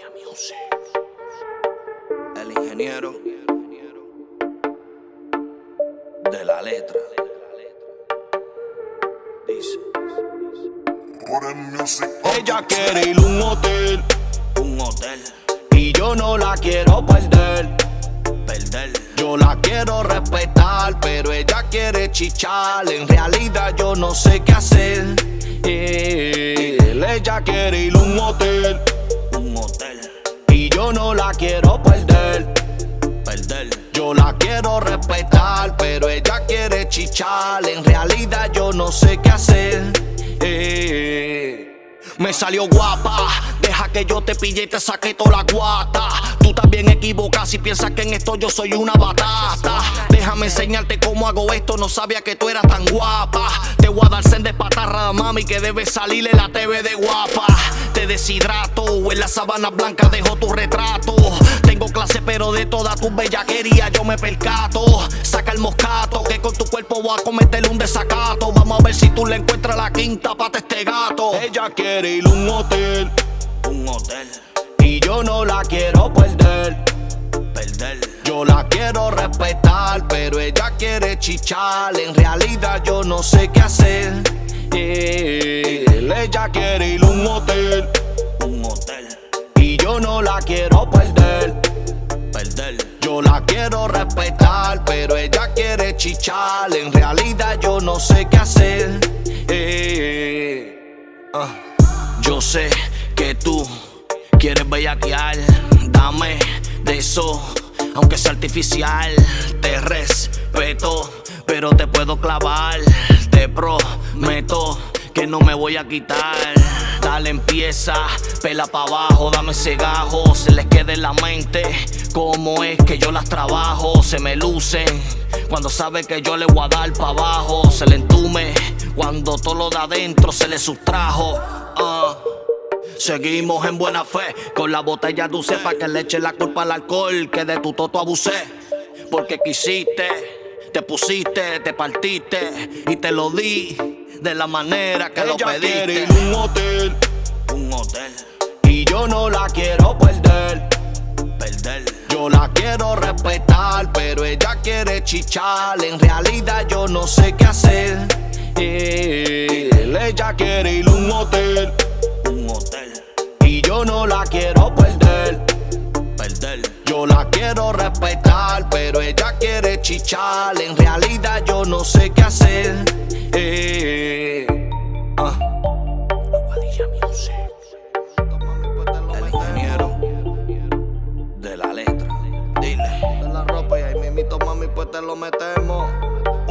Aguadilla Music. El ingeniero de la letra dice: ella quiere ir a un hotel, y yo no la quiero perder. yo la quiero respetar, pero ella quiere chichar. En realidad yo no sé qué hacer. Ella quiere ir a un hotel, y yo no la quiero perder. Yo la quiero respetar, pero ella quiere chichar. En realidad yo no sé qué hacer. Me salió guapa, deja que yo te pille y te saque toda la guata. Tú también equivocas si piensas que en esto yo soy una batata. Déjame enseñarte cómo hago esto, no sabía que tú eras tan guapa. Te voy a dar senda de patarra, mami, que debe salir en la TV de guapa. Te deshidrato, en la sabana blanca dejo tu retrato. Tengo clase pero de toda tu bellaquería yo me percato. Saca el moscato, que con tu cuerpo voy a cometerle un desacato. Vamos a ver si tú le encuentras la quinta pata a este gato. Ella quiere ir a un hotel, y yo no la quiero perder. Yo la quiero respetar, pero ella quiere chichar. En realidad yo no sé qué hacer. Ella quiere ir a un hotel, y yo no la quiero perder. Yo la quiero respetar, pero ella quiere chichar. En realidad yo no sé qué hacer. Yo sé que tú quieres bellaquear, dame de eso, aunque sea artificial. Te respeto, pero te puedo clavar. Te prometo que no me voy a quitar. Dale, empieza, pela pa' abajo, dame ese gajo. Se les quede en la mente cómo es que yo las trabajo. Se me lucen cuando sabe que yo le voy a dar pa' abajo. Se le entume cuando todo lo de adentro se le sustrajo. Seguimos en buena fe con la botella dulce pa' que le eche la culpa al alcohol que de tu toto abusé. Porque quisiste, te pusiste, te partiste y te lo di de la manera que lo pediste. Quiere ir a un hotel, y yo no la quiero perder. Yo la quiero respetar, pero ella quiere chichar. En realidad yo no sé qué hacer. Ella quiere ir a un hotel, y yo no la quiero perder. Yo la quiero respetar, pero ella quiere chichar. En realidad yo no sé qué hacer. Aguadilla Music. El ingeniero de la letra. Dile. De la ropa y ahí mismito, mami, pues te lo metemos.